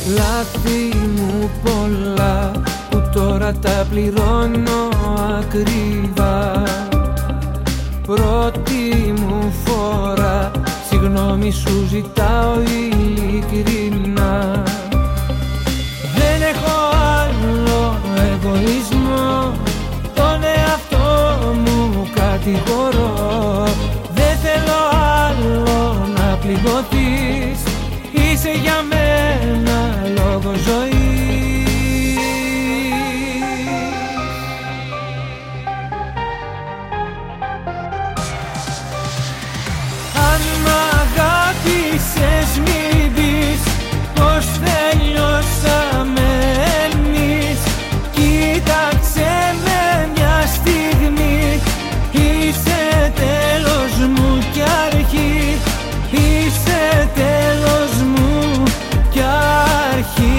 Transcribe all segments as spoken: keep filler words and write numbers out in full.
Λάθη μου πολλά που τώρα τα πληρώνω ακριβά. Πρώτη μου φορά, συγγνώμη σου ζητάω ειλικρινά. Δεν έχω άλλο εγωισμό, τον εαυτό μου κατηγορώ. Δεν θέλω άλλο να πληγωθείς, είσαι για μένα λόγος ζωής. Αν μ' αγάπησες μην πεις πως τελειώσαμε εμείς. Κοίταξε με μια στιγμή, είσαι τέλος μου κι αρχή. Είσαι τέλος μου κι αρχή.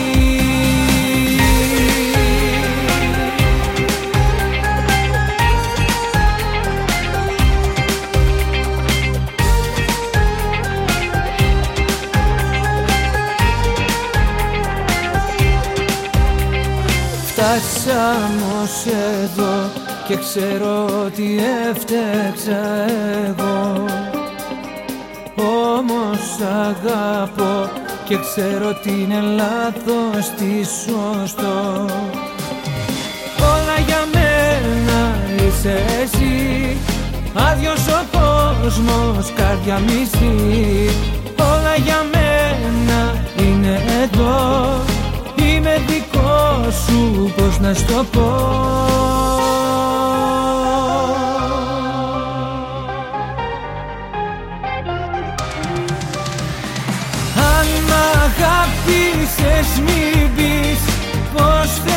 Φτάσαμε ως εδώ και ξέρω ότι έφτεξα εγώ. Όμως αγαπώ και ξέρω ότι είναι λάθος, τι σωστό. Όλα για μένα είσαι εσύ, άδειος ο κόσμος, καρδιά μισή. Όλα για μένα είναι εδώ, είμαι δικό σου, πώς να στο πω. Αν μ' αγάπησες μην πεις πως